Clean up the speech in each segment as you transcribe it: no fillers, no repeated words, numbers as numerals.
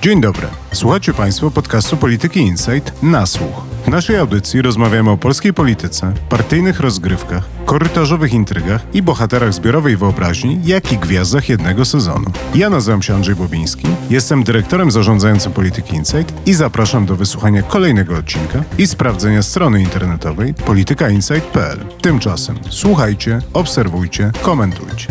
Dzień dobry. Słuchacie Państwo podcastu Polityki Insight na słuch. W naszej audycji rozmawiamy o polskiej polityce, partyjnych rozgrywkach, korytarzowych intrygach i bohaterach zbiorowej wyobraźni, jak i gwiazdach jednego sezonu. Ja nazywam się Andrzej Bobiński, jestem dyrektorem zarządzającym Polityki Insight i zapraszam do wysłuchania kolejnego odcinka i sprawdzenia strony internetowej politykainsight.pl. Tymczasem słuchajcie, obserwujcie, komentujcie.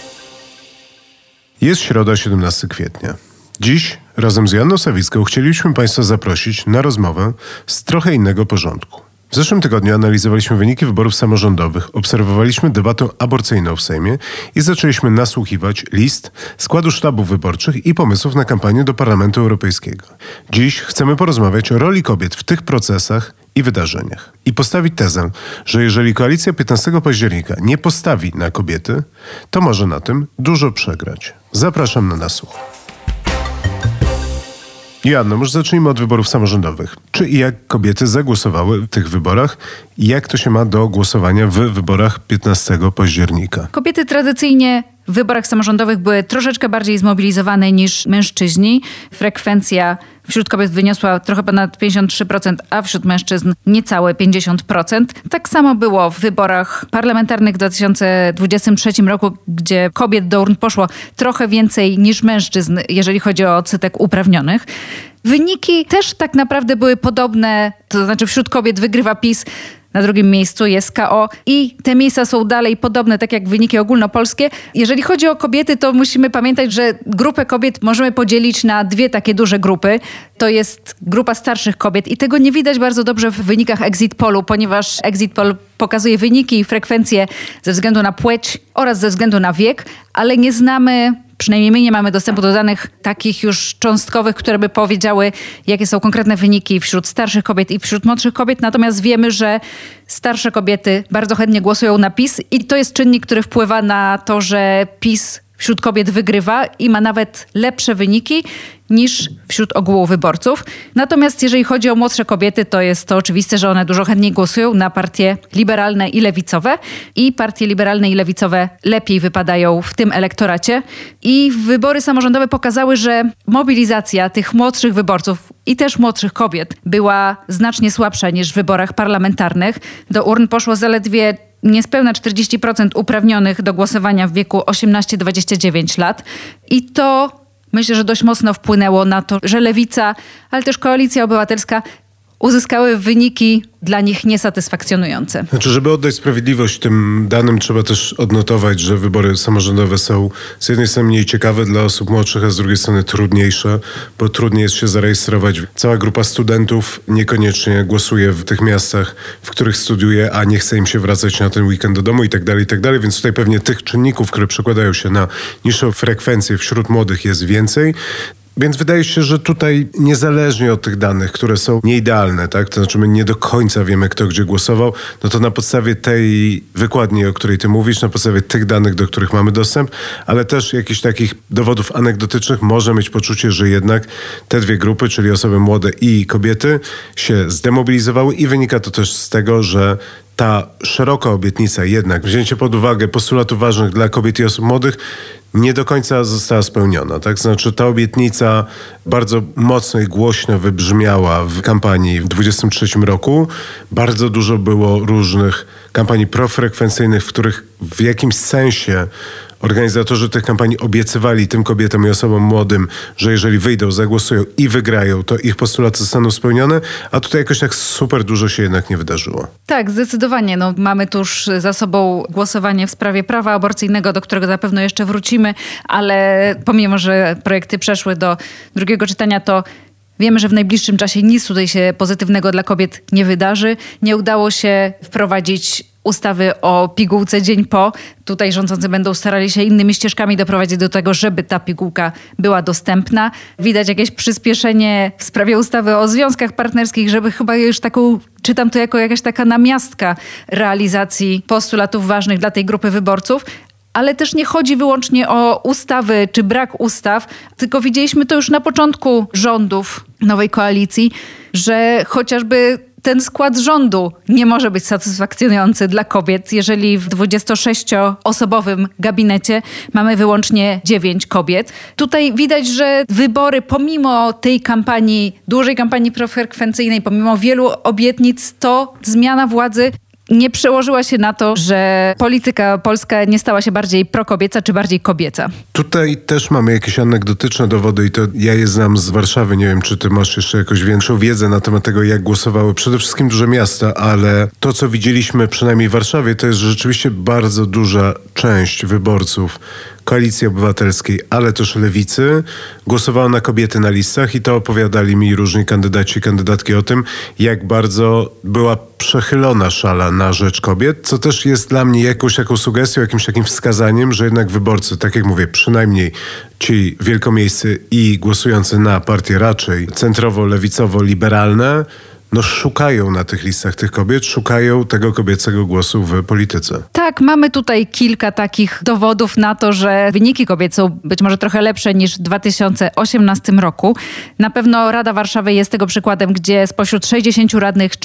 Jest środa, 17 kwietnia. Dziś razem z Joanną Sawicką chcielibyśmy Państwa zaprosić na rozmowę z trochę innego porządku. W zeszłym tygodniu analizowaliśmy wyniki wyborów samorządowych, obserwowaliśmy debatę aborcyjną w Sejmie i zaczęliśmy nasłuchiwać list, składu sztabów wyborczych i pomysłów na kampanię do Parlamentu Europejskiego. Dziś chcemy porozmawiać o roli kobiet w tych procesach i wydarzeniach. I postawić tezę, że jeżeli koalicja 15 października nie postawi na kobiety, to może na tym dużo przegrać. Zapraszam na nasłuch. Joanno, może zacznijmy od wyborów samorządowych. Czy i jak kobiety zagłosowały w tych wyborach i jak to się ma do głosowania w wyborach 15 października? Kobiety tradycyjnie w wyborach samorządowych były troszeczkę bardziej zmobilizowane niż mężczyźni. Frekwencja wśród kobiet wyniosła trochę ponad 53%, a wśród mężczyzn niecałe 50%. Tak samo było w wyborach parlamentarnych w 2023 roku, gdzie kobiet do urn poszło trochę więcej niż mężczyzn, jeżeli chodzi o odsetek uprawnionych. Wyniki też tak naprawdę były podobne, to znaczy wśród kobiet wygrywa PiS, na drugim miejscu jest KO i te miejsca są dalej podobne, tak jak wyniki ogólnopolskie. Jeżeli chodzi o kobiety, to musimy pamiętać, że grupę kobiet możemy podzielić na dwie takie duże grupy. To jest grupa starszych kobiet i tego nie widać bardzo dobrze w wynikach Exit Pollu, ponieważ Exit Poll pokazuje wyniki i frekwencje ze względu na płeć oraz ze względu na wiek, ale nie znamy, przynajmniej my nie mamy dostępu do danych takich już cząstkowych, które by powiedziały, jakie są konkretne wyniki wśród starszych kobiet i wśród młodszych kobiet. Natomiast wiemy, że starsze kobiety bardzo chętnie głosują na PiS i to jest czynnik, który wpływa na to, że PiS wśród kobiet wygrywa i ma nawet lepsze wyniki niż wśród ogółu wyborców. Natomiast jeżeli chodzi o młodsze kobiety, to jest to oczywiste, że one dużo chętniej głosują na partie liberalne i lewicowe i partie liberalne i lewicowe lepiej wypadają w tym elektoracie. I wybory samorządowe pokazały, że mobilizacja tych młodszych wyborców i też młodszych kobiet była znacznie słabsza niż w wyborach parlamentarnych. Do urn poszło zaledwie niespełna 40% uprawnionych do głosowania w wieku 18-29 lat. I to myślę, że dość mocno wpłynęło na to, że Lewica, ale też Koalicja Obywatelska uzyskały wyniki dla nich niesatysfakcjonujące. Znaczy, żeby oddać sprawiedliwość tym danym, trzeba też odnotować, że wybory samorządowe są z jednej strony mniej ciekawe dla osób młodszych, a z drugiej strony trudniejsze, bo trudniej jest się zarejestrować. Cała grupa studentów niekoniecznie głosuje w tych miastach, w których studiuje, a nie chce im się wracać na ten weekend do domu i tak dalej, więc tutaj pewnie tych czynników, które przekładają się na niższą frekwencję wśród młodych jest więcej. Więc wydaje się, że tutaj niezależnie od tych danych, które są nieidealne, tak? To znaczy my nie do końca wiemy, kto gdzie głosował, no to na podstawie tej wykładni, o której ty mówisz, na podstawie tych danych, do których mamy dostęp, ale też jakichś takich dowodów anegdotycznych może mieć poczucie, że jednak te dwie grupy, czyli osoby młode i kobiety, się zdemobilizowały i wynika to też z tego, że ta szeroka obietnica jednak, wzięcie pod uwagę postulatów ważnych dla kobiet i osób młodych, nie do końca została spełniona. Tak? Znaczy ta obietnica bardzo mocno i głośno wybrzmiała w kampanii w 2023 roku. Bardzo dużo było różnych kampanii profrekwencyjnych, w których w jakimś sensie organizatorzy tych kampanii obiecywali tym kobietom i osobom młodym, że jeżeli wyjdą, zagłosują i wygrają, to ich postulaty zostaną spełnione, a tutaj jakoś tak super dużo się jednak nie wydarzyło. Tak, zdecydowanie. No, mamy tuż za sobą głosowanie w sprawie prawa aborcyjnego, do którego na pewno jeszcze wrócimy, ale pomimo, że projekty przeszły do drugiego czytania, to wiemy, że w najbliższym czasie nic tutaj się pozytywnego dla kobiet nie wydarzy. Nie udało się wprowadzić ustawy o pigułce dzień po. Tutaj rządzący będą starali się innymi ścieżkami doprowadzić do tego, żeby ta pigułka była dostępna. Widać jakieś przyspieszenie w sprawie ustawy o związkach partnerskich, żeby chyba już taką, czytam to jako jakaś taka namiastka realizacji postulatów ważnych dla tej grupy wyborców. Ale też nie chodzi wyłącznie o ustawy czy brak ustaw, tylko widzieliśmy to już na początku rządów nowej koalicji, że chociażby ten skład rządu nie może być satysfakcjonujący dla kobiet, jeżeli w 26-osobowym gabinecie mamy wyłącznie 9 kobiet. Tutaj widać, że wybory pomimo tej kampanii, dużej kampanii profrekwencyjnej, pomimo wielu obietnic, to zmiana władzy nie przełożyła się na to, że polityka polska nie stała się bardziej prokobieca czy bardziej kobieca. Tutaj też mamy jakieś anegdotyczne dowody i to ja je znam z Warszawy. Nie wiem, czy ty masz jeszcze jakąś większą wiedzę na temat tego, jak głosowały przede wszystkim duże miasta, ale to, co widzieliśmy przynajmniej w Warszawie, to jest rzeczywiście bardzo duża część wyborców Koalicji Obywatelskiej, ale też Lewicy, głosowała na kobiety na listach i to opowiadali mi różni kandydaci i kandydatki o tym, jak bardzo była przechylona szala na rzecz kobiet, co też jest dla mnie jakąś taką sugestią, jakimś takim wskazaniem, że jednak wyborcy, tak jak mówię, przynajmniej ci wielkomiejscy i głosujący na partie raczej centrowo-lewicowo-liberalne, szukają na tych listach tych kobiet, szukają tego kobiecego głosu w polityce. Tak, mamy tutaj kilka takich dowodów na to, że wyniki kobiet są być może trochę lepsze niż w 2018 roku. Na pewno Rada Warszawy jest tego przykładem, gdzie spośród 60 radnych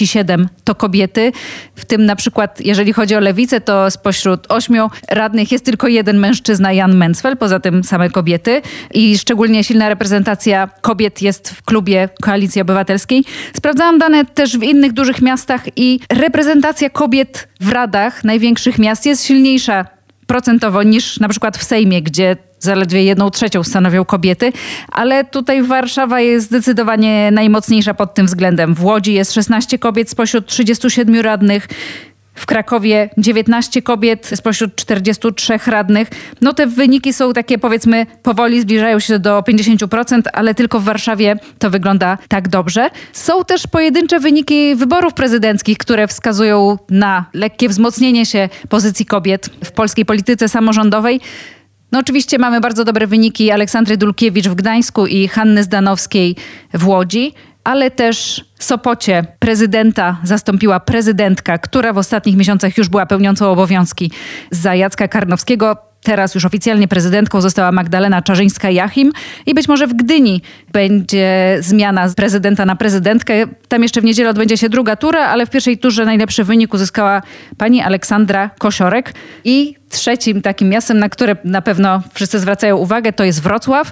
37 to kobiety. W tym na przykład, jeżeli chodzi o Lewicę, to spośród 8 radnych jest tylko jeden mężczyzna, Jan Mencfel, poza tym same kobiety. I szczególnie silna reprezentacja kobiet jest w klubie Koalicji Obywatelskiej. Sprawdzałam dane też w innych dużych miastach i reprezentacja kobiet w radach największych miast jest silniejsza procentowo niż na przykład w Sejmie, gdzie zaledwie 1/3 stanowią kobiety, ale tutaj Warszawa jest zdecydowanie najmocniejsza pod tym względem. W Łodzi jest 16 kobiet spośród 37 radnych, w Krakowie 19 kobiet spośród 43 radnych. Te wyniki są takie, powiedzmy, powoli zbliżają się do 50%, ale tylko w Warszawie to wygląda tak dobrze. Są też pojedyncze wyniki wyborów prezydenckich, które wskazują na lekkie wzmocnienie się pozycji kobiet w polskiej polityce samorządowej. Oczywiście mamy bardzo dobre wyniki Aleksandry Dulkiewicz w Gdańsku i Hanny Zdanowskiej w Łodzi, ale też w Sopocie prezydenta zastąpiła prezydentka, która w ostatnich miesiącach już była pełniącą obowiązki za Jacka Karnowskiego. Teraz już oficjalnie prezydentką została Magdalena Czarzyńska-Jachim i być może w Gdyni będzie zmiana z prezydenta na prezydentkę. Tam jeszcze w niedzielę odbędzie się druga tura, ale w pierwszej turze najlepszy wynik uzyskała pani Aleksandra Kosiorek. I trzecim takim miastem, na które na pewno wszyscy zwracają uwagę, to jest Wrocław,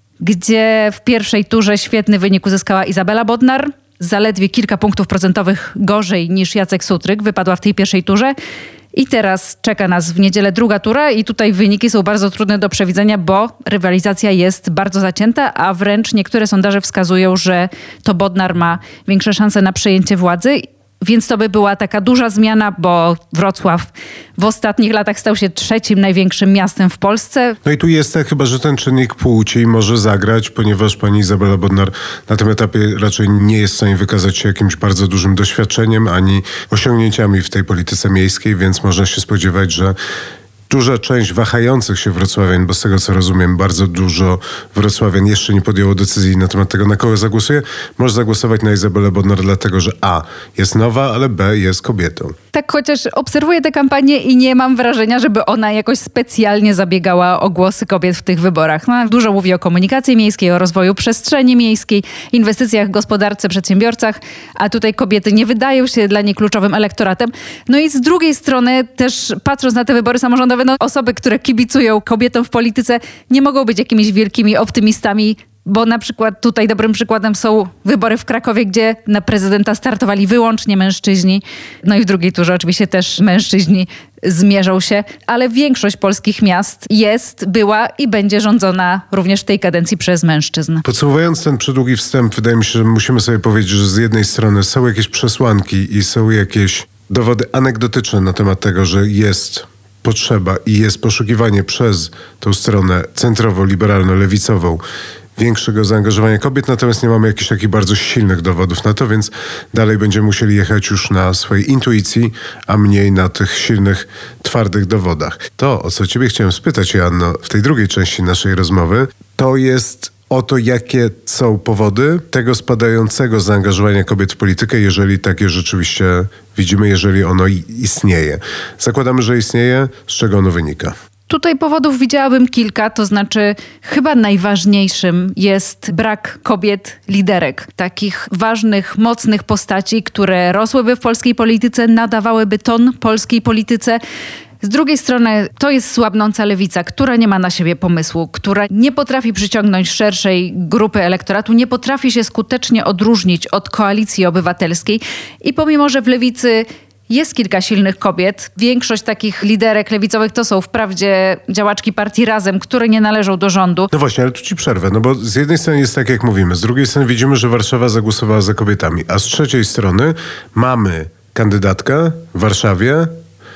gdzie w pierwszej turze świetny wynik uzyskała Izabela Bodnar. Zaledwie kilka punktów procentowych gorzej niż Jacek Sutryk wypadła w tej pierwszej turze. I teraz czeka nas w niedzielę druga tura i tutaj wyniki są bardzo trudne do przewidzenia, bo rywalizacja jest bardzo zacięta, a wręcz niektóre sondaże wskazują, że to Bodnar ma większe szanse na przejęcie władzy. Więc to by była taka duża zmiana, bo Wrocław w ostatnich latach stał się trzecim największym miastem w Polsce. I tu jest tak chyba, że ten czynnik płci może zagrać, ponieważ pani Izabela Bodnar na tym etapie raczej nie jest w stanie wykazać się jakimś bardzo dużym doświadczeniem ani osiągnięciami w tej polityce miejskiej, więc można się spodziewać, że duża część wahających się wrocławian, bo z tego co rozumiem, bardzo dużo wrocławian jeszcze nie podjęło decyzji na temat tego, na kogo zagłosuje, może zagłosować na Izabelę Bodnar dlatego, że A, jest nowa, ale B, jest kobietą. Tak, chociaż obserwuję tę kampanię i nie mam wrażenia, żeby ona jakoś specjalnie zabiegała o głosy kobiet w tych wyborach. Dużo mówi o komunikacji miejskiej, o rozwoju przestrzeni miejskiej, inwestycjach w gospodarce, przedsiębiorcach, a tutaj kobiety nie wydają się dla niej kluczowym elektoratem. I z drugiej strony też patrząc na te wybory samorządowe, osoby, które kibicują kobietom w polityce, nie mogą być jakimiś wielkimi optymistami, bo na przykład tutaj dobrym przykładem są wybory w Krakowie, gdzie na prezydenta startowali wyłącznie mężczyźni. I w drugiej turze oczywiście też mężczyźni zmierzą się, ale większość polskich miast była i będzie rządzona również w tej kadencji przez mężczyzn. Podsumowując ten przydługi wstęp, wydaje mi się, że musimy sobie powiedzieć, że z jednej strony są jakieś przesłanki i są jakieś dowody anegdotyczne na temat tego, że jest potrzeba i jest poszukiwanie przez tą stronę centrowo-liberalno-lewicową większego zaangażowania kobiet, natomiast nie mamy jakichś takich bardzo silnych dowodów na to, więc dalej będziemy musieli jechać już na swojej intuicji, a mniej na tych silnych, twardych dowodach. To, o co ciebie chciałem spytać, Joanno, w tej drugiej części naszej rozmowy, to jest o to, jakie są powody tego spadającego zaangażowania kobiet w politykę, jeżeli takie rzeczywiście widzimy, jeżeli ono istnieje. Zakładamy, że istnieje, z czego ono wynika? Tutaj powodów widziałabym kilka, to znaczy chyba najważniejszym jest brak kobiet liderek. Takich ważnych, mocnych postaci, które rosłyby w polskiej polityce, nadawałyby ton polskiej polityce. Z drugiej strony to jest słabnąca lewica, która nie ma na siebie pomysłu, która nie potrafi przyciągnąć szerszej grupy elektoratu, nie potrafi się skutecznie odróżnić od Koalicji Obywatelskiej i pomimo, że w lewicy jest kilka silnych kobiet. Większość takich liderek lewicowych to są wprawdzie działaczki partii Razem, które nie należą do rządu. No właśnie, ale tu ci przerwę, no bo z jednej strony jest tak, jak mówimy, z drugiej strony widzimy, że Warszawa zagłosowała za kobietami, a z trzeciej strony mamy kandydatkę w Warszawie,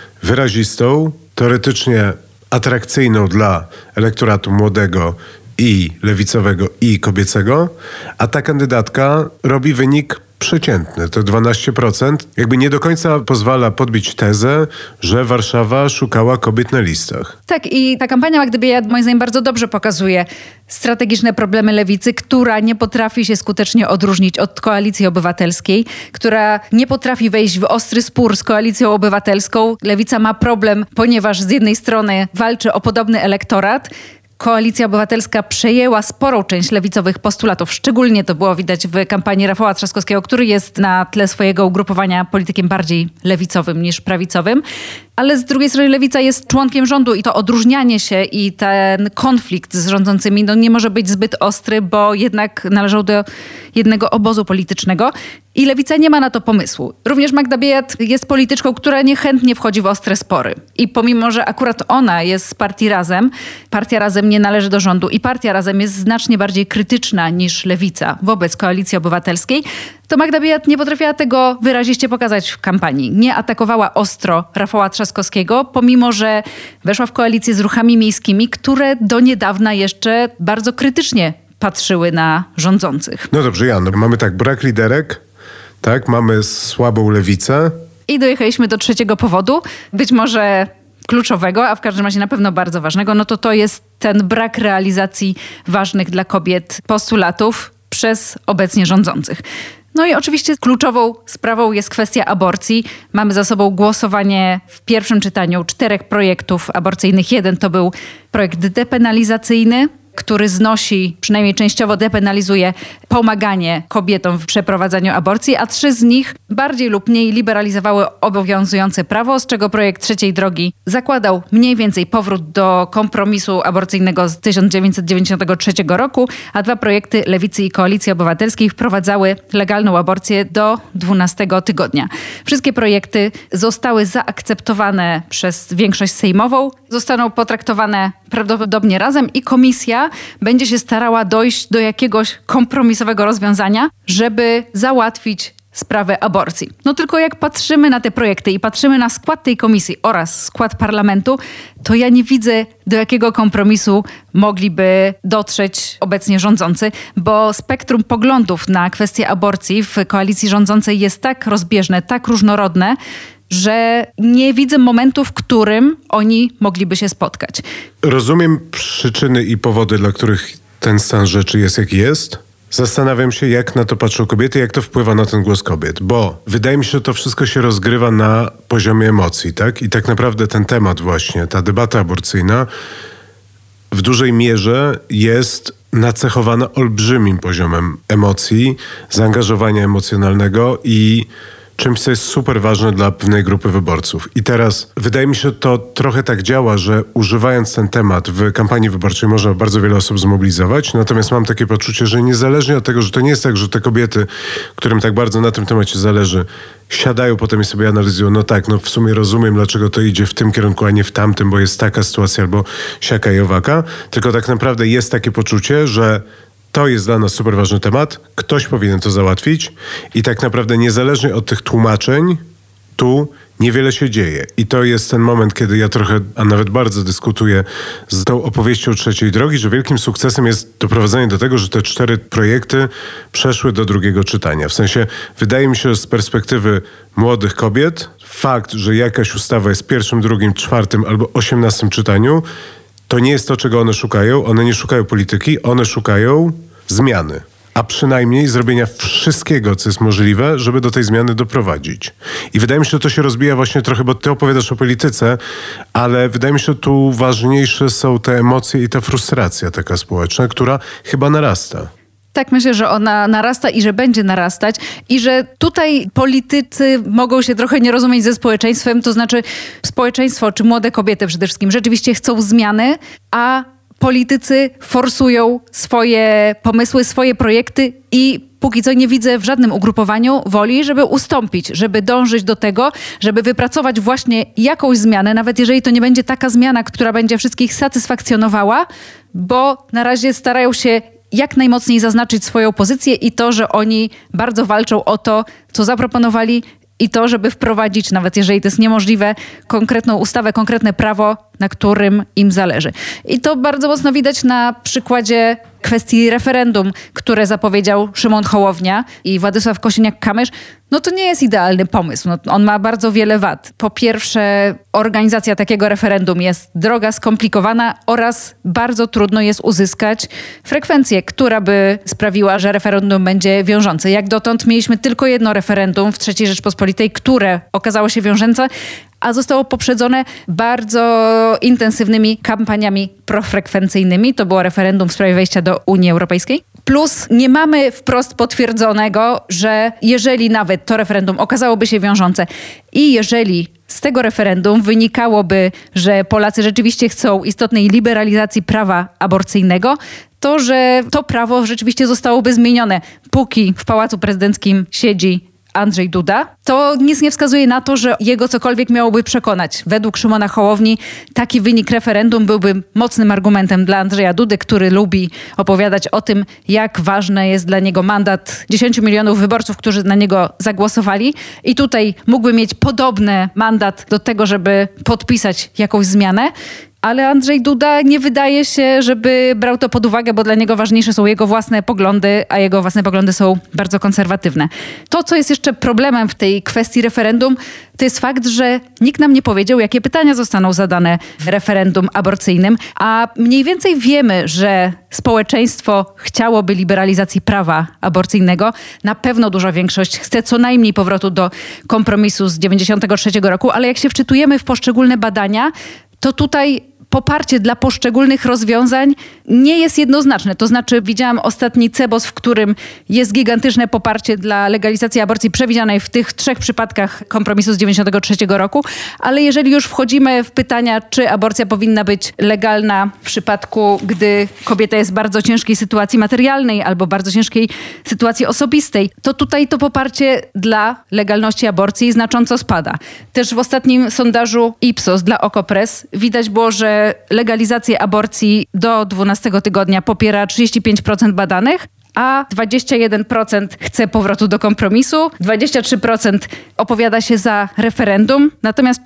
wyrazistą, teoretycznie atrakcyjną dla elektoratu młodego i lewicowego i kobiecego, a ta kandydatka robi wynik przeciętny, to 12%. Jakby nie do końca pozwala podbić tezę, że Warszawa szukała kobiet na listach. Tak, i ta kampania Magdy Biejat moim zdaniem bardzo dobrze pokazuje strategiczne problemy lewicy, która nie potrafi się skutecznie odróżnić od Koalicji Obywatelskiej, która nie potrafi wejść w ostry spór z Koalicją Obywatelską. Lewica ma problem, ponieważ z jednej strony walczy o podobny elektorat, Koalicja Obywatelska przejęła sporą część lewicowych postulatów. Szczególnie to było widać w kampanii Rafała Trzaskowskiego, który jest na tle swojego ugrupowania politykiem bardziej lewicowym niż prawicowym. Ale z drugiej strony lewica jest członkiem rządu i to odróżnianie się i ten konflikt z rządzącymi nie może być zbyt ostry, bo jednak należą do jednego obozu politycznego i lewica nie ma na to pomysłu. Również Magda Biejat jest polityczką, która niechętnie wchodzi w ostre spory. I pomimo, że akurat ona jest z partii Razem, partia Razem nie należy do rządu i partia Razem jest znacznie bardziej krytyczna niż lewica wobec Koalicji Obywatelskiej, to Magda Biejat nie potrafiła tego wyraziście pokazać w kampanii. Nie atakowała ostro Rafała Trzaskowskiego, pomimo że weszła w koalicję z ruchami miejskimi, które do niedawna jeszcze bardzo krytycznie patrzyły na rządzących. No dobrze, Jan, mamy tak, brak liderek, tak, mamy słabą lewicę. I dojechaliśmy do trzeciego powodu, być może kluczowego, a w każdym razie na pewno bardzo ważnego, no to jest ten brak realizacji ważnych dla kobiet postulatów przez obecnie rządzących. No i oczywiście kluczową sprawą jest kwestia aborcji. Mamy za sobą głosowanie w pierwszym czytaniu 4 projektów aborcyjnych. Jeden to był projekt depenalizacyjny, który znosi, przynajmniej częściowo depenalizuje pomaganie kobietom w przeprowadzaniu aborcji, a 3 z nich bardziej lub mniej liberalizowały obowiązujące prawo, z czego projekt trzeciej drogi zakładał mniej więcej powrót do kompromisu aborcyjnego z 1993 roku, a 2 projekty Lewicy i Koalicji Obywatelskiej wprowadzały legalną aborcję do 12 tygodnia. Wszystkie projekty zostały zaakceptowane przez większość sejmową, zostaną potraktowane prawdopodobnie razem i komisja będzie się starała dojść do jakiegoś kompromisowego rozwiązania, żeby załatwić sprawę aborcji. No tylko jak patrzymy na te projekty i patrzymy na skład tej komisji oraz skład parlamentu, to ja nie widzę, do jakiego kompromisu mogliby dotrzeć obecnie rządzący, bo spektrum poglądów na kwestię aborcji w koalicji rządzącej jest tak rozbieżne, tak różnorodne, że nie widzę momentu, w którym oni mogliby się spotkać. Rozumiem przyczyny i powody, dla których ten stan rzeczy jest jaki jest. Zastanawiam się, jak na to patrzą kobiety, jak to wpływa na ten głos kobiet, bo wydaje mi się, że to wszystko się rozgrywa na poziomie emocji, tak? I tak naprawdę ten temat właśnie, ta debata aborcyjna w dużej mierze jest nacechowana olbrzymim poziomem emocji, zaangażowania emocjonalnego i czymś, co jest super ważne dla pewnej grupy wyborców. I teraz wydaje mi się, że to trochę tak działa, że używając ten temat w kampanii wyborczej można bardzo wiele osób zmobilizować, natomiast mam takie poczucie, że niezależnie od tego, że to nie jest tak, że te kobiety, którym tak bardzo na tym temacie zależy, siadają potem i sobie analizują, no tak, no w sumie rozumiem, dlaczego to idzie w tym kierunku, a nie w tamtym, bo jest taka sytuacja albo siaka i owaka, tylko tak naprawdę jest takie poczucie, że to jest dla nas super ważny temat, ktoś powinien to załatwić i tak naprawdę niezależnie od tych tłumaczeń, tu niewiele się dzieje. I to jest ten moment, kiedy ja trochę, a nawet bardzo dyskutuję z tą opowieścią trzeciej drogi, że wielkim sukcesem jest doprowadzenie do tego, że te 4 projekty przeszły do drugiego czytania. W sensie, wydaje mi się, że z perspektywy młodych kobiet, fakt, że jakaś ustawa jest w 1., 2., 4. albo 18 czytaniu, to nie jest to, czego one szukają. One nie szukają polityki, one szukają zmiany. a przynajmniej zrobienia wszystkiego, co jest możliwe, żeby do tej zmiany doprowadzić. I wydaje mi się, że to się rozbija właśnie trochę, bo ty opowiadasz o polityce, ale wydaje mi się, że tu ważniejsze są te emocje i ta frustracja taka społeczna, która chyba narasta. Tak, myślę, że ona narasta i że będzie narastać i że tutaj politycy mogą się trochę nie rozumieć ze społeczeństwem, to znaczy społeczeństwo, czy młode kobiety przede wszystkim, rzeczywiście chcą zmiany, a politycy forsują swoje pomysły, swoje projekty i póki co nie widzę w żadnym ugrupowaniu woli, żeby ustąpić, żeby dążyć do tego, żeby wypracować właśnie jakąś zmianę, nawet jeżeli to nie będzie taka zmiana, która będzie wszystkich satysfakcjonowała, bo na razie starają się jak najmocniej zaznaczyć swoją pozycję i to, że oni bardzo walczą o to, co zaproponowali i to, żeby wprowadzić, nawet jeżeli to jest niemożliwe, konkretną ustawę, konkretne prawo, na którym im zależy. I to bardzo mocno widać na przykładzie kwestii referendum, które zapowiedział Szymon Hołownia i Władysław Kosiniak-Kamysz. No to nie jest idealny pomysł. No, on ma bardzo wiele wad. Po pierwsze, organizacja takiego referendum jest droga, skomplikowana oraz bardzo trudno jest uzyskać frekwencję, która by sprawiła, że referendum będzie wiążące. Jak dotąd mieliśmy tylko jedno referendum w III Rzeczpospolitej, które okazało się wiążące, a zostało poprzedzone bardzo intensywnymi kampaniami profrekwencyjnymi. To było referendum w sprawie wejścia do Unii Europejskiej. Plus nie mamy wprost potwierdzonego, że jeżeli nawet to referendum okazałoby się wiążące i jeżeli z tego referendum wynikałoby, że Polacy rzeczywiście chcą istotnej liberalizacji prawa aborcyjnego, to że to prawo rzeczywiście zostałoby zmienione. Póki w Pałacu Prezydenckim siedzi Andrzej Duda, to nic nie wskazuje na to, że jego cokolwiek miałoby przekonać. Według Szymona Hołowni taki wynik referendum byłby mocnym argumentem dla Andrzeja Dudy, który lubi opowiadać o tym, jak ważny jest dla niego mandat 10 milionów wyborców, którzy na niego zagłosowali. I tutaj mógłby mieć podobny mandat do tego, żeby podpisać jakąś zmianę. Ale Andrzej Duda nie wydaje się, żeby brał to pod uwagę, bo dla niego ważniejsze są jego własne poglądy, a jego własne poglądy są bardzo konserwatywne. To, co jest jeszcze problemem w tej kwestii referendum, to jest fakt, że nikt nam nie powiedział, jakie pytania zostaną zadane w referendum aborcyjnym, a mniej więcej wiemy, że społeczeństwo chciałoby liberalizacji prawa aborcyjnego. Na pewno duża większość chce co najmniej powrotu do kompromisu z 1993 roku, ale jak się wczytujemy w poszczególne badania, to tutaj poparcie dla poszczególnych rozwiązań nie jest jednoznaczne. To znaczy widziałam ostatni CEBOS, w którym jest gigantyczne poparcie dla legalizacji aborcji przewidzianej w tych 3 przypadkach kompromisu z 1993 roku, ale jeżeli już wchodzimy w pytania, czy aborcja powinna być legalna w przypadku, gdy kobieta jest w bardzo ciężkiej sytuacji materialnej albo bardzo ciężkiej sytuacji osobistej, to tutaj to poparcie dla legalności aborcji znacząco spada. Też w ostatnim sondażu Ipsos dla Okopres widać było, że legalizację aborcji do 12 tygodnia popiera 35% badanych, a 21% chce powrotu do kompromisu, 23% opowiada się za referendum, natomiast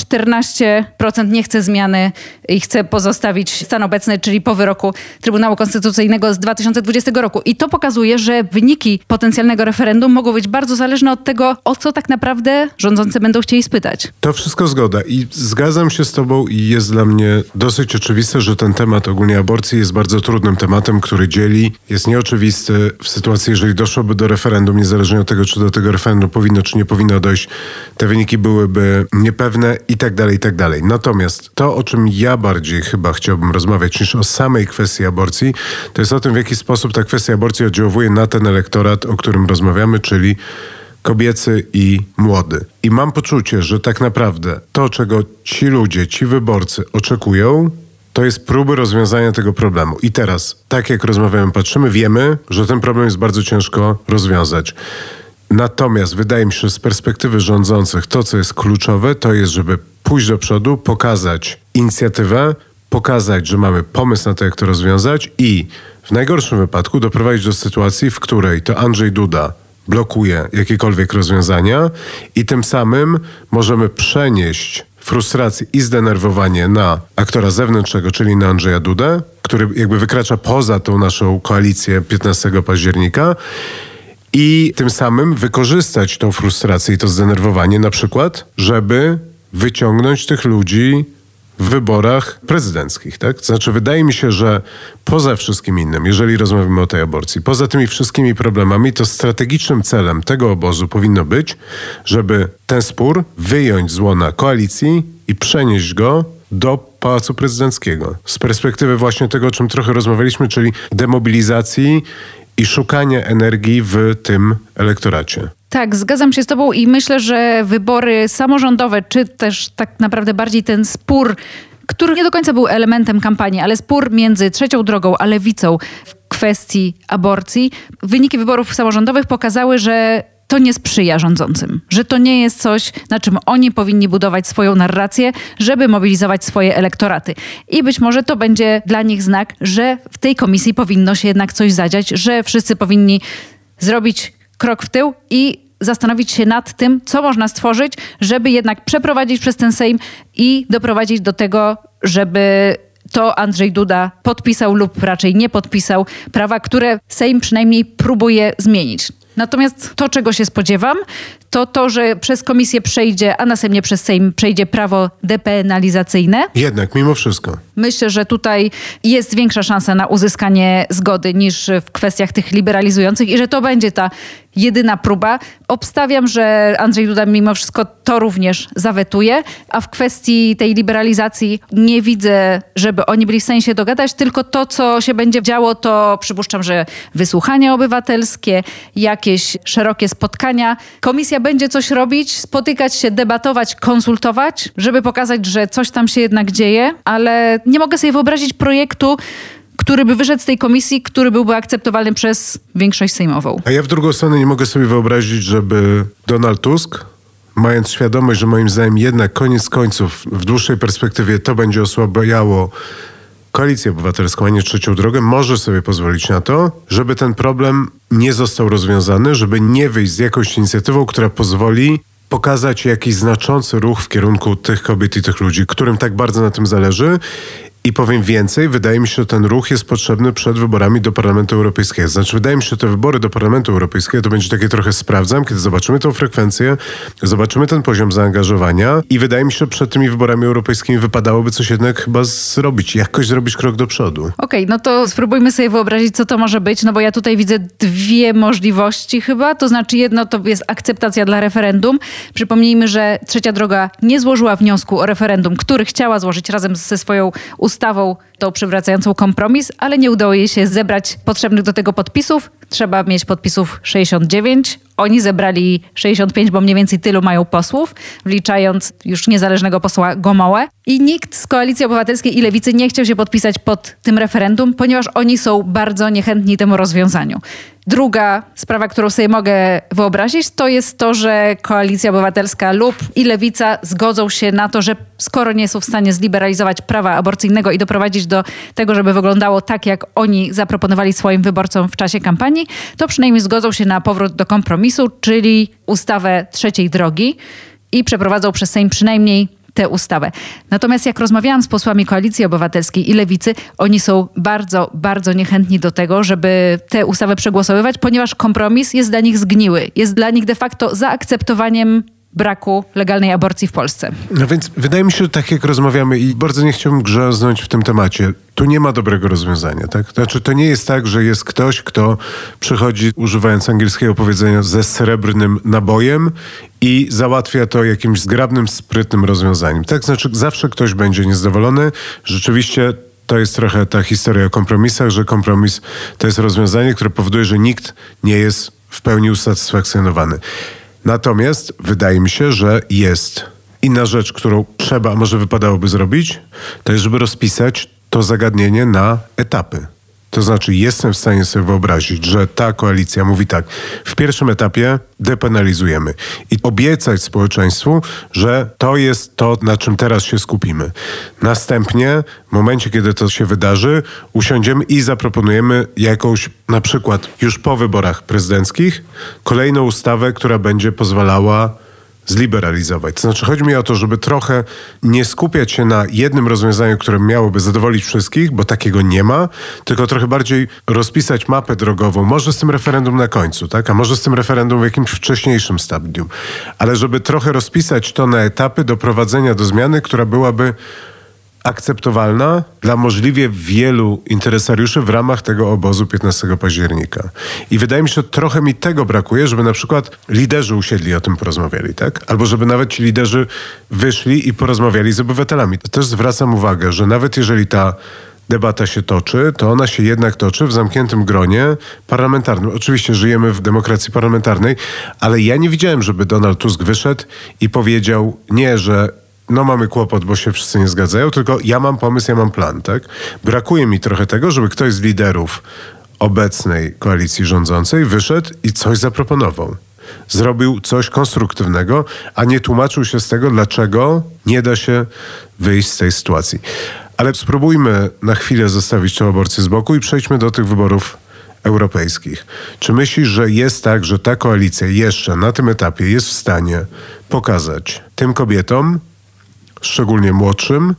14% nie chce zmiany i chce pozostawić stan obecny, czyli po wyroku Trybunału Konstytucyjnego z 2020 roku. I to pokazuje, że wyniki potencjalnego referendum mogą być bardzo zależne od tego, o co tak naprawdę rządzący będą chcieli spytać. To wszystko zgoda i zgadzam się z tobą i jest dla mnie dosyć oczywiste, że ten temat ogólnie aborcji jest bardzo trudnym tematem, który dzieli, jest nieoczywisty. W sytuacji, jeżeli doszłoby do referendum, niezależnie od tego, czy do tego referendum powinno, czy nie powinno dojść, te wyniki byłyby niepewne i tak dalej, i tak dalej. Natomiast to, o czym ja bardziej chyba chciałbym rozmawiać niż o samej kwestii aborcji, to jest o tym, w jaki sposób ta kwestia aborcji oddziałuje na ten elektorat, o którym rozmawiamy, czyli kobiecy i młody. I mam poczucie, że tak naprawdę to, czego ci ludzie, ci wyborcy oczekują, to jest próby rozwiązania tego problemu. I teraz, tak jak rozmawiamy, patrzymy, wiemy, że ten problem jest bardzo ciężko rozwiązać. Natomiast wydaje mi się, że z perspektywy rządzących to, co jest kluczowe, to jest, żeby pójść do przodu, pokazać inicjatywę, pokazać, że mamy pomysł na to, jak to rozwiązać i w najgorszym wypadku doprowadzić do sytuacji, w której to Andrzej Duda blokuje jakiekolwiek rozwiązania i tym samym możemy przenieść frustrację i zdenerwowanie na aktora zewnętrznego, czyli na Andrzeja Dudę, który jakby wykracza poza tą naszą koalicję 15 października i tym samym wykorzystać tą frustrację i to zdenerwowanie na przykład, żeby wyciągnąć tych ludzi w wyborach prezydenckich, tak? Znaczy, wydaje mi się, że poza wszystkim innym, jeżeli rozmawiamy o tej aborcji, poza tymi wszystkimi problemami, to strategicznym celem tego obozu powinno być, żeby ten spór wyjąć z łona koalicji i przenieść go do Pałacu Prezydenckiego. Z perspektywy właśnie tego, o czym trochę rozmawialiśmy, czyli demobilizacji i szukania energii w tym elektoracie. Tak, zgadzam się z tobą i myślę, że wybory samorządowe, czy też tak naprawdę bardziej ten spór, który nie do końca był elementem kampanii, ale spór między Trzecią Drogą a Lewicą w kwestii aborcji, wyniki wyborów samorządowych pokazały, że to nie sprzyja rządzącym, że to nie jest coś, na czym oni powinni budować swoją narrację, żeby mobilizować swoje elektoraty. I być może to będzie dla nich znak, że w tej komisji powinno się jednak coś zadziać, że wszyscy powinni zrobić krok w tył i zastanowić się nad tym, co można stworzyć, żeby jednak przeprowadzić przez ten Sejm i doprowadzić do tego, żeby to Andrzej Duda podpisał lub raczej nie podpisał prawa, które Sejm przynajmniej próbuje zmienić. Natomiast to, czego się spodziewam, to, że przez komisję przejdzie, a następnie przez Sejm przejdzie prawo depenalizacyjne. Jednak, mimo wszystko. Myślę, że tutaj jest większa szansa na uzyskanie zgody niż w kwestiach tych liberalizujących i że to będzie ta jedyna próba. Obstawiam, że Andrzej Duda mimo wszystko to również zawetuje, a w kwestii tej liberalizacji nie widzę, żeby oni byli w stanie się dogadać, tylko to, co się będzie działo, to przypuszczam, że wysłuchania obywatelskie, jakieś szerokie spotkania. Komisja będzie coś robić, spotykać się, debatować, konsultować, żeby pokazać, że coś tam się jednak dzieje, ale nie mogę sobie wyobrazić projektu, który by wyszedł z tej komisji, który byłby akceptowalny przez większość sejmową. A ja w drugą stronę nie mogę sobie wyobrazić, żeby Donald Tusk, mając świadomość, że moim zdaniem jednak koniec końców w dłuższej perspektywie to będzie osłabiało Koalicję Obywatelską, a nie Trzecią Drogę, może sobie pozwolić na to, żeby ten problem nie został rozwiązany, żeby nie wyjść z jakąś inicjatywą, która pozwoli pokazać jakiś znaczący ruch w kierunku tych kobiet i tych ludzi, którym tak bardzo na tym zależy. I powiem więcej, wydaje mi się, że ten ruch jest potrzebny przed wyborami do Parlamentu Europejskiego. Znaczy, wydaje mi się, że te wybory do Parlamentu Europejskiego to będzie takie trochę sprawdzam, kiedy zobaczymy tą frekwencję, zobaczymy ten poziom zaangażowania i wydaje mi się, że przed tymi wyborami europejskimi wypadałoby coś jednak chyba zrobić, jakoś zrobić krok do przodu. Okej, no to spróbujmy sobie wyobrazić, co to może być, no bo ja tutaj widzę dwie możliwości chyba, to znaczy jedno to jest akceptacja dla referendum. Przypomnijmy, że Trzecia Droga nie złożyła wniosku o referendum, który chciała złożyć razem ze swoją ustawą tą przywracającą kompromis, ale nie udało jej się zebrać potrzebnych do tego podpisów. Trzeba mieć podpisów 69. Oni zebrali 65, bo mniej więcej tylu mają posłów, wliczając już niezależnego posła Gomołę. I nikt z Koalicji Obywatelskiej i Lewicy nie chciał się podpisać pod tym referendum, ponieważ oni są bardzo niechętni temu rozwiązaniu. Druga sprawa, którą sobie mogę wyobrazić, to jest to, że Koalicja Obywatelska lub i Lewica zgodzą się na to, że skoro nie są w stanie zliberalizować prawa aborcyjnego i doprowadzić do tego, żeby wyglądało tak, jak oni zaproponowali swoim wyborcom w czasie kampanii, to przynajmniej zgodzą się na powrót do kompromisu, czyli ustawę Trzeciej Drogi i przeprowadzą przez Sejm przynajmniej tę ustawę. Natomiast jak rozmawiałam z posłami Koalicji Obywatelskiej i Lewicy, oni są bardzo, bardzo niechętni do tego, żeby tę ustawę przegłosowywać, ponieważ kompromis jest dla nich zgniły. Jest dla nich de facto zaakceptowaniem braku legalnej aborcji w Polsce. No więc wydaje mi się, że tak jak rozmawiamy i bardzo nie chciałbym grząznąć w tym temacie, tu nie ma dobrego rozwiązania, tak? Znaczy to nie jest tak, że jest ktoś, kto przychodzi, używając angielskiego powiedzenia, ze srebrnym nabojem i załatwia to jakimś zgrabnym, sprytnym rozwiązaniem. Tak? Znaczy zawsze ktoś będzie niezadowolony. Rzeczywiście to jest trochę ta historia o kompromisach, że kompromis to jest rozwiązanie, które powoduje, że nikt nie jest w pełni usatysfakcjonowany. Natomiast wydaje mi się, że jest inna rzecz, którą trzeba, a może wypadałoby zrobić, to jest, żeby rozpisać to zagadnienie na etapy. To znaczy jestem w stanie sobie wyobrazić, że ta koalicja mówi tak, w pierwszym etapie depenalizujemy i obiecać społeczeństwu, że to jest to, na czym teraz się skupimy. Następnie, w momencie, kiedy to się wydarzy, usiądziemy i zaproponujemy jakąś, na przykład już po wyborach prezydenckich, kolejną ustawę, która będzie pozwalała zliberalizować. To znaczy chodzi mi o to, żeby trochę nie skupiać się na jednym rozwiązaniu, które miałoby zadowolić wszystkich, bo takiego nie ma, tylko trochę bardziej rozpisać mapę drogową, może z tym referendum na końcu, tak? A może z tym referendum w jakimś wcześniejszym stadium. Ale żeby trochę rozpisać to na etapy doprowadzenia do zmiany, która byłaby akceptowalna dla możliwie wielu interesariuszy w ramach tego obozu 15 października. I wydaje mi się, że trochę mi tego brakuje, żeby na przykład liderzy usiedli i o tym porozmawiali, tak? Albo żeby nawet ci liderzy wyszli i porozmawiali z obywatelami. Też zwracam uwagę, że nawet jeżeli ta debata się toczy, to ona się jednak toczy w zamkniętym gronie parlamentarnym. Oczywiście żyjemy w demokracji parlamentarnej, ale ja nie widziałem, żeby Donald Tusk wyszedł i powiedział nie, że mamy kłopot, bo się wszyscy nie zgadzają, tylko ja mam pomysł, ja mam plan, tak? Brakuje mi trochę tego, żeby ktoś z liderów obecnej koalicji rządzącej wyszedł i coś zaproponował. Zrobił coś konstruktywnego, a nie tłumaczył się z tego, dlaczego nie da się wyjść z tej sytuacji. Ale spróbujmy na chwilę zostawić tę aborcję z boku i przejdźmy do tych wyborów europejskich. Czy myślisz, że jest tak, że ta koalicja jeszcze na tym etapie jest w stanie pokazać tym kobietom, szczególnie młodszym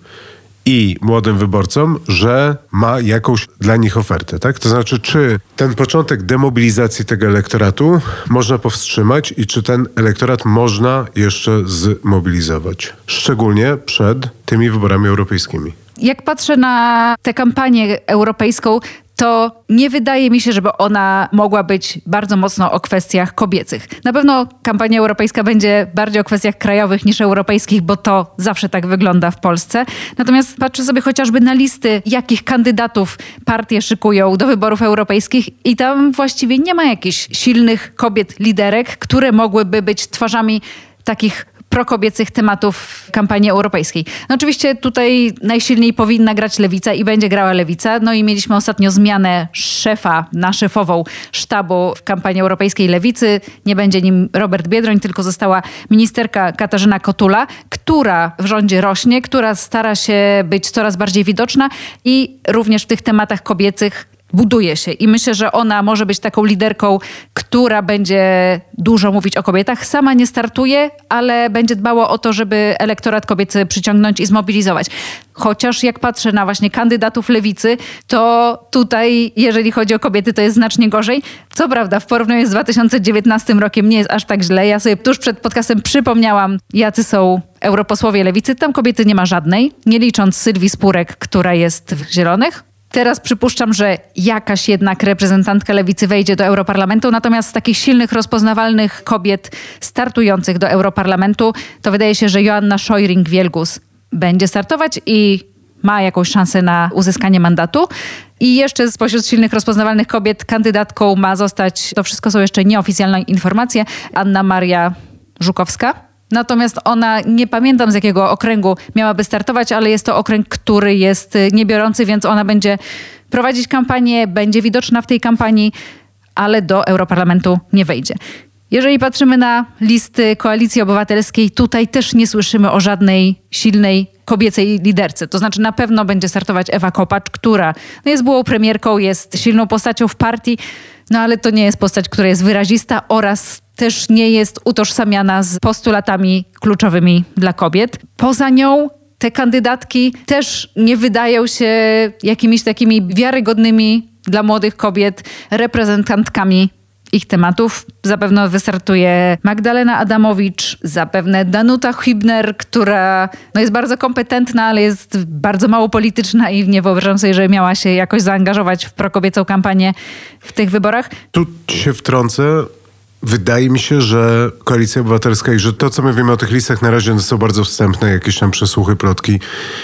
i młodym wyborcom, że ma jakąś dla nich ofertę, tak? To znaczy, czy ten początek demobilizacji tego elektoratu można powstrzymać i czy ten elektorat można jeszcze zmobilizować? Szczególnie przed tymi wyborami europejskimi. Jak patrzę na tę kampanię europejską, to nie wydaje mi się, żeby ona mogła być bardzo mocno o kwestiach kobiecych. Na pewno kampania europejska będzie bardziej o kwestiach krajowych niż europejskich, bo to zawsze tak wygląda w Polsce. Natomiast patrzę sobie chociażby na listy, jakich kandydatów partie szykują do wyborów europejskich i tam właściwie nie ma jakichś silnych kobiet liderek, które mogłyby być twarzami takich prokobiecych tematów w kampanii europejskiej. No oczywiście tutaj najsilniej powinna grać Lewica i będzie grała Lewica. No i mieliśmy ostatnio zmianę szefa na szefową sztabu w kampanii europejskiej Lewicy. Nie będzie nim Robert Biedroń, tylko została ministerka Katarzyna Kotula, która w rządzie rośnie, która stara się być coraz bardziej widoczna i również w tych tematach kobiecych buduje się i myślę, że ona może być taką liderką, która będzie dużo mówić o kobietach. Sama nie startuje, ale będzie dbała o to, żeby elektorat kobiecy przyciągnąć i zmobilizować. Chociaż jak patrzę na właśnie kandydatów lewicy, to tutaj, jeżeli chodzi o kobiety, to jest znacznie gorzej. Co prawda, w porównaniu z 2019 rokiem nie jest aż tak źle. Ja sobie tuż przed podcastem przypomniałam, jacy są europosłowie lewicy. Tam kobiety nie ma żadnej, nie licząc Sylwii Spurek, która jest w Zielonych. Teraz przypuszczam, że jakaś jednak reprezentantka lewicy wejdzie do Europarlamentu, natomiast z takich silnych, rozpoznawalnych kobiet startujących do Europarlamentu, to wydaje się, że Joanna Scheuring-Wielgus będzie startować i ma jakąś szansę na uzyskanie mandatu. I jeszcze spośród silnych, rozpoznawalnych kobiet kandydatką ma zostać, to wszystko są jeszcze nieoficjalne informacje, Anna Maria Żukowska. Natomiast ona, nie pamiętam z jakiego okręgu miałaby startować, ale jest to okręg, który jest niebiorący, więc ona będzie prowadzić kampanię, będzie widoczna w tej kampanii, ale do Europarlamentu nie wejdzie. Jeżeli patrzymy na listy Koalicji Obywatelskiej, tutaj też nie słyszymy o żadnej silnej kobiecej liderce. To znaczy na pewno będzie startować Ewa Kopacz, która jest byłą premierką, jest silną postacią w partii, no ale to nie jest postać, która jest wyrazista oraz też nie jest utożsamiana z postulatami kluczowymi dla kobiet. Poza nią te kandydatki też nie wydają się jakimiś takimi wiarygodnymi dla młodych kobiet reprezentantkami ich tematów. Zapewne wystartuje Magdalena Adamowicz, zapewne Danuta Hübner, która jest bardzo kompetentna, ale jest bardzo mało polityczna i nie wyobrażam sobie, że miała się jakoś zaangażować w prokobiecą kampanię w tych wyborach. Tu się wtrącę. Wydaje mi się, że Koalicja Obywatelska i że to, co my wiemy o tych listach na razie, to są bardzo wstępne jakieś tam przesłuchy, plotki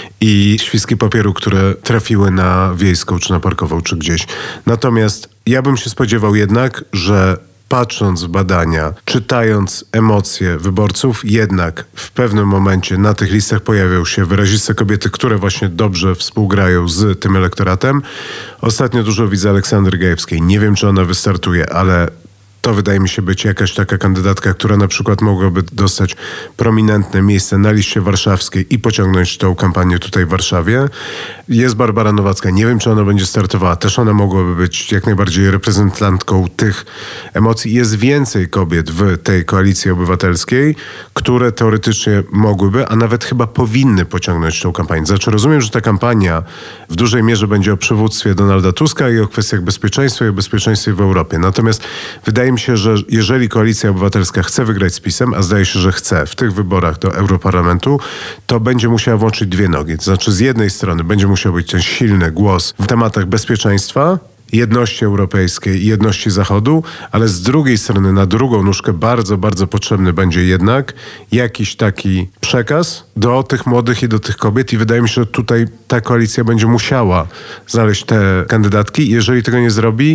i świstki papieru, które trafiły na Wiejską, czy na Parkową, czy gdzieś. Natomiast ja bym się spodziewał jednak, że patrząc w badania, czytając emocje wyborców, jednak w pewnym momencie na tych listach pojawią się wyraziste kobiety, które właśnie dobrze współgrają z tym elektoratem. Ostatnio dużo widzę Aleksandry Gajewskiej. Nie wiem, czy ona wystartuje, ale to wydaje mi się być jakaś taka kandydatka, która na przykład mogłaby dostać prominentne miejsce na liście warszawskiej i pociągnąć tą kampanię tutaj w Warszawie. Jest Barbara Nowacka. Nie wiem, czy ona będzie startowała. Też ona mogłaby być jak najbardziej reprezentantką tych emocji. Jest więcej kobiet w tej Koalicji Obywatelskiej, które teoretycznie mogłyby, a nawet chyba powinny pociągnąć tą kampanię. Znaczy rozumiem, że ta kampania w dużej mierze będzie o przywództwie Donalda Tuska i o kwestiach bezpieczeństwa i o bezpieczeństwie w Europie. Natomiast wydaje wydaje mi się, że jeżeli Koalicja Obywatelska chce wygrać z PiS-em, a zdaje się, że chce w tych wyborach do Europarlamentu, to będzie musiała włączyć dwie nogi. To znaczy z jednej strony będzie musiał być ten silny głos w tematach bezpieczeństwa, jedności europejskiej i jedności Zachodu, ale z drugiej strony na drugą nóżkę bardzo, bardzo potrzebny będzie jednak jakiś taki przekaz do tych młodych i do tych kobiet i wydaje mi się, że tutaj ta koalicja będzie musiała znaleźć te kandydatki. Jeżeli tego nie zrobi,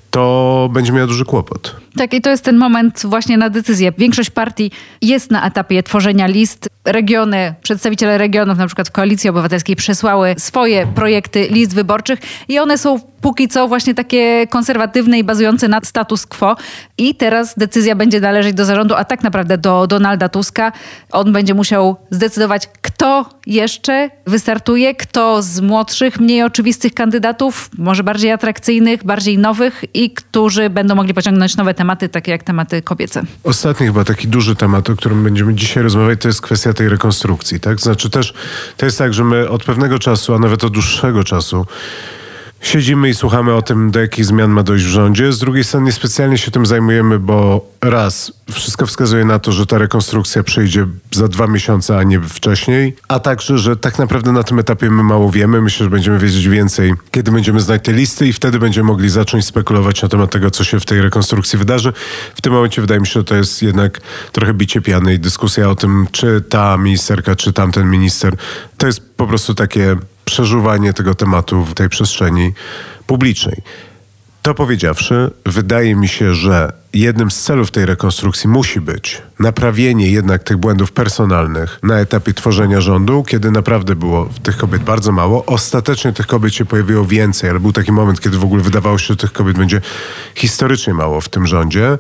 to będzie miała duży kłopot. Tak, i to jest ten moment właśnie na decyzję. Większość partii jest na etapie tworzenia list. Regiony, przedstawiciele regionów, na przykład w Koalicji Obywatelskiej, przesłały swoje projekty list wyborczych i one są póki co właśnie takie konserwatywne i bazujące na status quo. I teraz decyzja będzie należeć do zarządu, a tak naprawdę do Donalda Tuska. On będzie musiał zdecydować, kto jeszcze wystartuje, kto z młodszych, mniej oczywistych kandydatów, może bardziej atrakcyjnych, bardziej nowych i którzy będą mogli pociągnąć nowe tematy, takie jak tematy kobiece. Ostatni chyba taki duży temat, o którym będziemy dzisiaj rozmawiać, to jest kwestia tej rekonstrukcji, tak? Znaczy też to jest tak, że my od pewnego czasu, a nawet od dłuższego czasu siedzimy i słuchamy o tym, do jakich zmian ma dojść w rządzie. Z drugiej strony niespecjalnie się tym zajmujemy, bo raz, wszystko wskazuje na to, że ta rekonstrukcja przyjdzie za 2 miesiące, a nie wcześniej. A także, że tak naprawdę na tym etapie my mało wiemy. Myślę, że będziemy wiedzieć więcej, kiedy będziemy znać te listy i wtedy będziemy mogli zacząć spekulować na temat tego, co się w tej rekonstrukcji wydarzy. W tym momencie wydaje mi się, że to jest jednak trochę bicie piany i dyskusja o tym, czy ta ministerka, czy tamten minister. To jest po prostu takie przeżuwanie tego tematu w tej przestrzeni publicznej. To powiedziawszy, wydaje mi się, że jednym z celów tej rekonstrukcji musi być naprawienie jednak tych błędów personalnych na etapie tworzenia rządu, kiedy naprawdę było tych kobiet bardzo mało. Ostatecznie tych kobiet się pojawiło więcej, ale był taki moment, kiedy w ogóle wydawało się, że tych kobiet będzie historycznie mało w tym rządzie.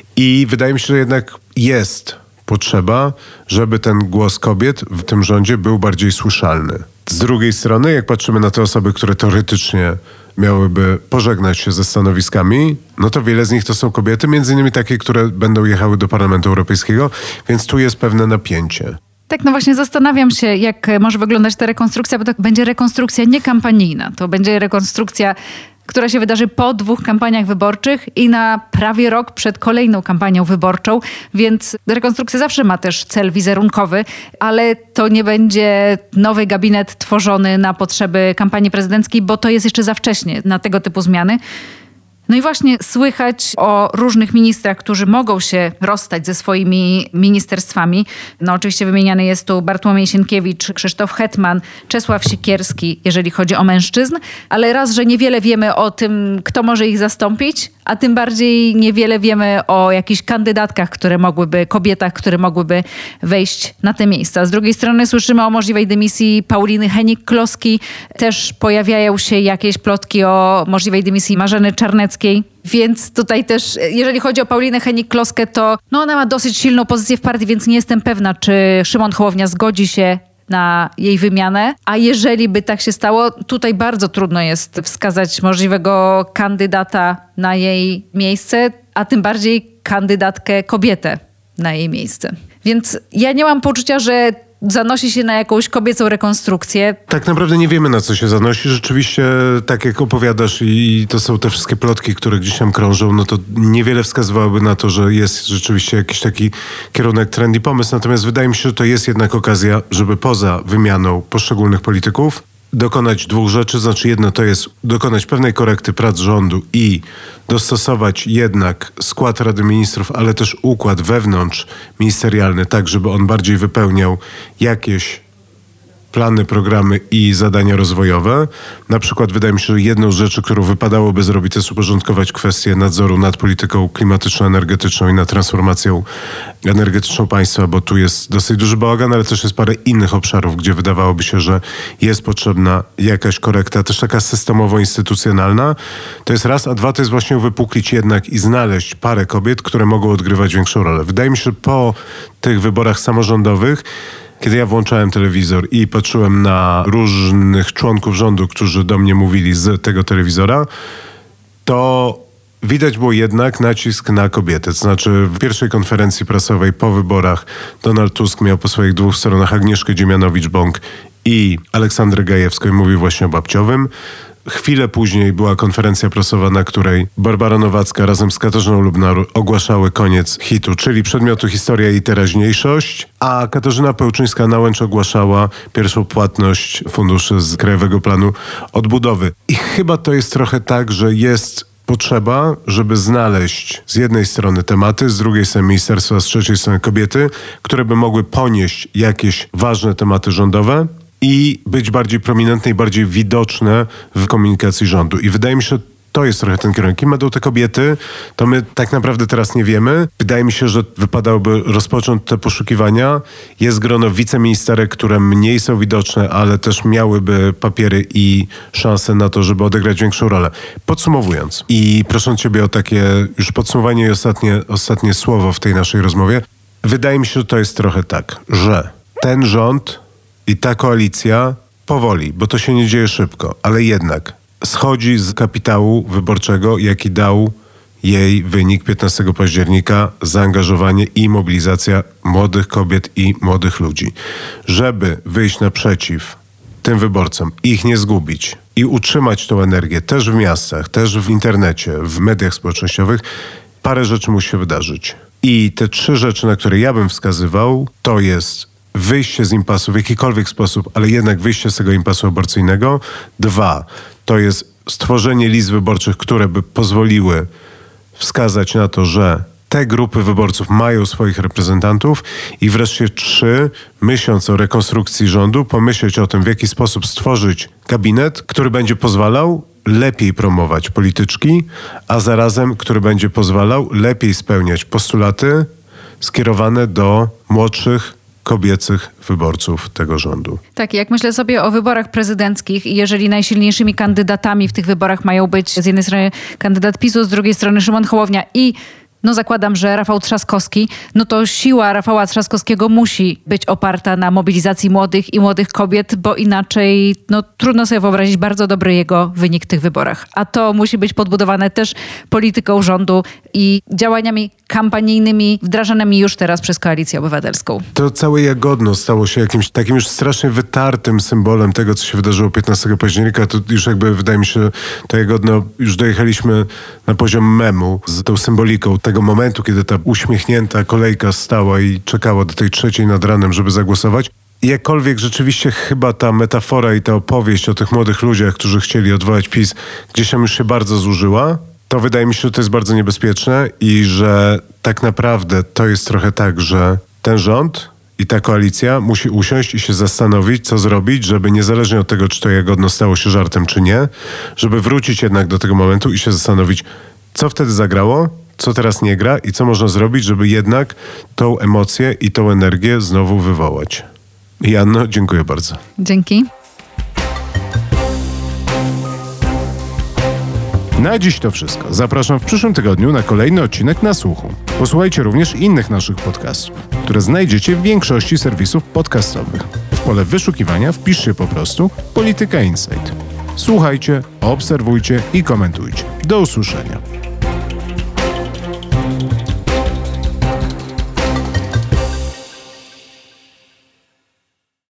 I wydaje mi się, że jednak jest potrzeba, żeby ten głos kobiet w tym rządzie był bardziej słyszalny. Z drugiej strony, jak patrzymy na te osoby, które teoretycznie miałyby pożegnać się ze stanowiskami, no to wiele z nich to są kobiety, między innymi takie, które będą jechały do Parlamentu Europejskiego, więc tu jest pewne napięcie. Tak, no właśnie zastanawiam się, jak może wyglądać ta rekonstrukcja, bo to będzie rekonstrukcja niekampanijna. To będzie rekonstrukcja, która się wydarzy po 2 kampaniach wyborczych i na prawie rok przed kolejną kampanią wyborczą, więc rekonstrukcja zawsze ma też cel wizerunkowy, ale to nie będzie nowy gabinet tworzony na potrzeby kampanii prezydenckiej, bo to jest jeszcze za wcześnie na tego typu zmiany. No i właśnie słychać o różnych ministrach, którzy mogą się rozstać ze swoimi ministerstwami. No oczywiście wymieniany jest tu Bartłomiej Sienkiewicz, Krzysztof Hetman, Czesław Sikierski, jeżeli chodzi o mężczyzn, ale raz, że niewiele wiemy o tym, kto może ich zastąpić, a tym bardziej niewiele wiemy o jakichś kandydatkach, kobietach, które mogłyby wejść na te miejsca. Z drugiej strony słyszymy o możliwej dymisji Pauliny Hennig-Kloski. Też pojawiają się jakieś plotki o możliwej dymisji Marzeny Czarneckiej. Więc tutaj też, jeżeli chodzi o Paulinę Hennig-Kloskę, to ona ma dosyć silną pozycję w partii, więc nie jestem pewna, czy Szymon Hołownia zgodzi się na jej wymianę. A jeżeli by tak się stało, tutaj bardzo trudno jest wskazać możliwego kandydata na jej miejsce, a tym bardziej kandydatkę kobietę na jej miejsce. Więc ja nie mam poczucia, że zanosi się na jakąś kobiecą rekonstrukcję. Tak naprawdę nie wiemy, na co się zanosi. Rzeczywiście, tak jak opowiadasz i to są te wszystkie plotki, które gdzieś tam krążą, no to niewiele wskazywałoby na to, że jest rzeczywiście jakiś taki kierunek, trend i pomysł. Natomiast wydaje mi się, że to jest jednak okazja, żeby poza wymianą poszczególnych polityków dokonać 2 rzeczy. Znaczy jedno to jest dokonać pewnej korekty prac rządu i dostosować jednak skład Rady Ministrów, ale też układ wewnątrz ministerialny, tak żeby on bardziej wypełniał jakieś plany, programy i zadania rozwojowe. Na przykład wydaje mi się, że jedną z rzeczy, którą wypadałoby zrobić, to jest uporządkować kwestię nadzoru nad polityką klimatyczno-energetyczną i nad transformacją energetyczną państwa, bo tu jest dosyć duży bałagan, ale też jest parę innych obszarów, gdzie wydawałoby się, że jest potrzebna jakaś korekta, też taka systemowo-instytucjonalna. To jest raz, a 2 to jest właśnie uwypuklić jednak i znaleźć parę kobiet, które mogą odgrywać większą rolę. Wydaje mi się, że po tych wyborach samorządowych, kiedy ja włączałem telewizor i patrzyłem na różnych członków rządu, którzy do mnie mówili z tego telewizora, to widać było jednak nacisk na kobiety. To znaczy w pierwszej konferencji prasowej po wyborach Donald Tusk miał po swoich 2 stronach Agnieszkę Dziemianowicz-Bąk i Aleksandrę Gajewską i mówił właśnie o Babciowym. Chwilę później była konferencja prasowa, na której Barbara Nowacka razem z Katarzyną Lubnauer ogłaszały koniec hitu, czyli przedmiotu Historia i teraźniejszość, a Katarzyna Pełczyńska-Nałęcz ogłaszała pierwszą płatność funduszy z Krajowego Planu Odbudowy. I chyba to jest trochę tak, że jest potrzeba, żeby znaleźć z jednej strony tematy, z drugiej strony ministerstwa, z trzeciej strony kobiety, które by mogły ponieść jakieś ważne tematy rządowe i być bardziej prominentne i bardziej widoczne w komunikacji rządu. I wydaje mi się, że to jest trochę ten kierunek. Kim będą te kobiety, to my tak naprawdę teraz nie wiemy. Wydaje mi się, że wypadałoby rozpocząć te poszukiwania. Jest grono wiceministerek, które mniej są widoczne, ale też miałyby papiery i szanse na to, żeby odegrać większą rolę. Podsumowując i prosząc Ciebie o takie już podsumowanie i ostatnie słowo w tej naszej rozmowie, wydaje mi się, że to jest trochę tak, że ten rząd i ta koalicja powoli, bo to się nie dzieje szybko, ale jednak schodzi z kapitału wyborczego, jaki dał jej wynik 15 października, zaangażowanie i mobilizacja młodych kobiet i młodych ludzi. Żeby wyjść naprzeciw tym wyborcom, ich nie zgubić i utrzymać tą energię też w miastach, też w internecie, w mediach społecznościowych, parę rzeczy musi się wydarzyć. I te 3 rzeczy, na które ja bym wskazywał, to jest wyjście z impasu w jakikolwiek sposób, ale jednak wyjście z tego impasu aborcyjnego. 2, to jest stworzenie list wyborczych, które by pozwoliły wskazać na to, że te grupy wyborców mają swoich reprezentantów. I wreszcie 3, myśląc o rekonstrukcji rządu, pomyśleć o tym, w jaki sposób stworzyć gabinet, który będzie pozwalał lepiej promować polityczki, a zarazem, który będzie pozwalał lepiej spełniać postulaty skierowane do młodszych, kobiecych wyborców tego rządu. Tak, jak myślę sobie o wyborach prezydenckich i jeżeli najsilniejszymi kandydatami w tych wyborach mają być z jednej strony kandydat PiS-u, z drugiej strony Szymon Hołownia i zakładam, że Rafał Trzaskowski, to siła Rafała Trzaskowskiego musi być oparta na mobilizacji młodych i młodych kobiet, bo inaczej trudno sobie wyobrazić bardzo dobry jego wynik w tych wyborach. A to musi być podbudowane też polityką rządu i działaniami kampanijnymi wdrażanymi już teraz przez Koalicję Obywatelską. To całe Jagodno stało się jakimś takim już strasznie wytartym symbolem tego, co się wydarzyło 15 października. To już wydaje mi się, to Jagodno już dojechaliśmy na poziom memu z tą symboliką tego momentu, kiedy ta uśmiechnięta kolejka stała i czekała do tej 3:00 nad ranem, żeby zagłosować. I jakkolwiek rzeczywiście chyba ta metafora i ta opowieść o tych młodych ludziach, którzy chcieli odwołać PiS, gdzieś tam już się bardzo zużyła, to wydaje mi się, że to jest bardzo niebezpieczne i że tak naprawdę to jest trochę tak, że ten rząd i ta koalicja musi usiąść i się zastanowić, co zrobić, żeby niezależnie od tego, czy to Jagodno stało się żartem, czy nie, żeby wrócić jednak do tego momentu i się zastanowić, co wtedy zagrało, co teraz nie gra i co można zrobić, żeby jednak tą emocję i tą energię znowu wywołać. Joanno, dziękuję bardzo. Dzięki. Na dziś to wszystko. Zapraszam w przyszłym tygodniu na kolejny odcinek Na Słuchu. Posłuchajcie również innych naszych podcastów, które znajdziecie w większości serwisów podcastowych. W pole wyszukiwania wpiszcie po prostu Polityka Insight. Słuchajcie, obserwujcie i komentujcie. Do usłyszenia.